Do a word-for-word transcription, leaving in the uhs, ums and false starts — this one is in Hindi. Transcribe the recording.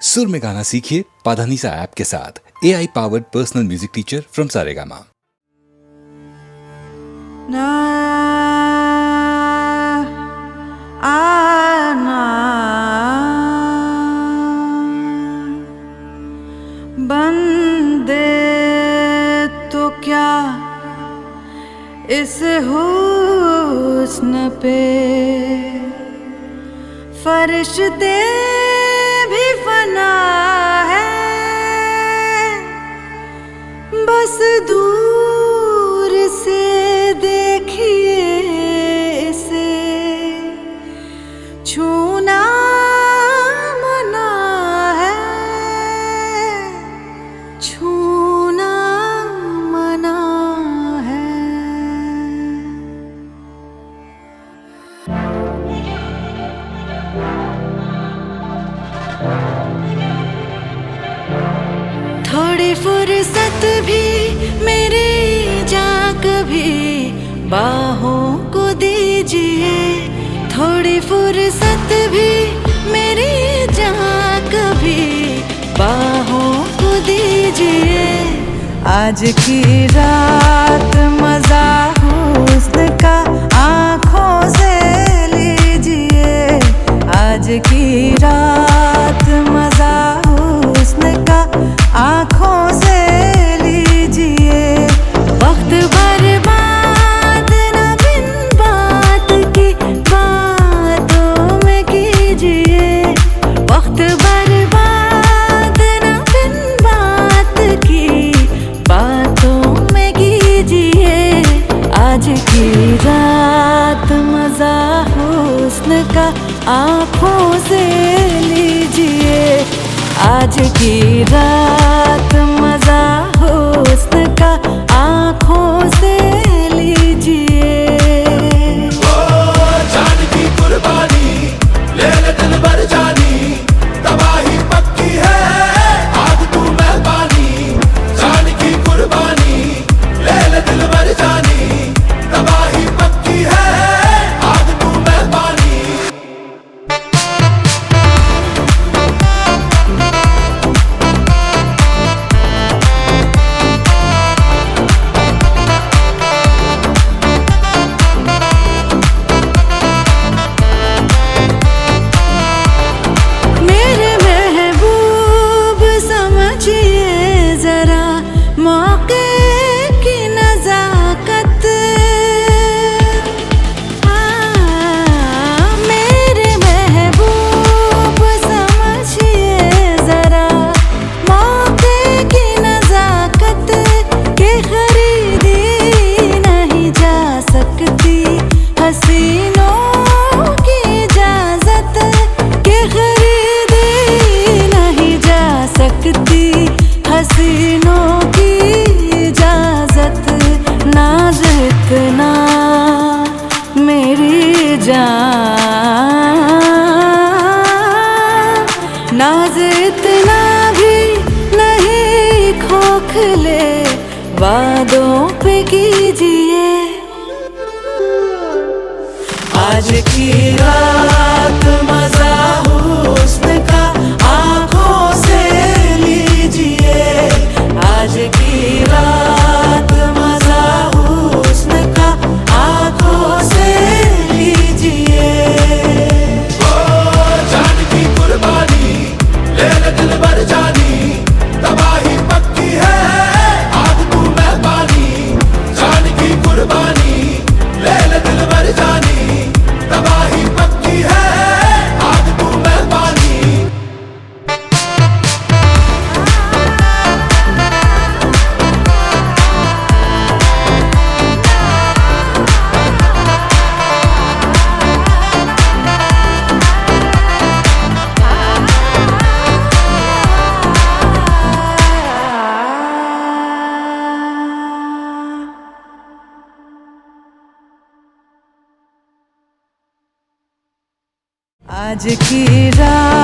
सुर में गाना सीखिए पाधानीसा ऐप के साथ। A I powered personal music teacher from Saregama. ना आना बंदे तो क्या इस हुस्न पे फरिश्ते भी फना है, बस दूर से देखिए इसे छूना मना है, छूना मना है। थोड़ी फुर्सत भी मेरी जा कभी बाहों को दीजिए, थोड़ी फुर्सत भी मेरी जा कभी बाहों को दीजिए। आज की रात मजा हुस्न का आँखों से लीजिए, आज की रात मजा हुस्न का आँखों से लीजिए। वक्त बर्बाद न बिन बात की बातों में कीजिए, वक्त बर्बाद न बिन बात की बातों में कीजिए। आज की रात मजा हुस्न का आँखों से लीजिए, आज की रात मजा हुस्न का आँखों से लीजिए। ओ जान की कुर्बानी ले ले दिल भर जानी, तबाही पक्की है आग तू मेहरबानी। जान की कुर्बानी ले ले दिल भर जानी, तबाही पक्की है आग तू मेहरबानी। हसीनों की इजाजत नाज इतना मेरी जान, नाज इतना भी नहीं खोखले वादों पे कीजिए। आज की रात मजा हुस्न का आँखों से लीजिए, आज की रात मजा हुस्न का आँखों से लीजिए। ओ जान की कुर्बानी ले ले दिल भर जानी, तबाही पक्की है आग तू मेहरबानी। जान की कुर्बानी ले ले दिल भर जानी, तबाही पक्की है आग तू मेहरबानी। आज की रात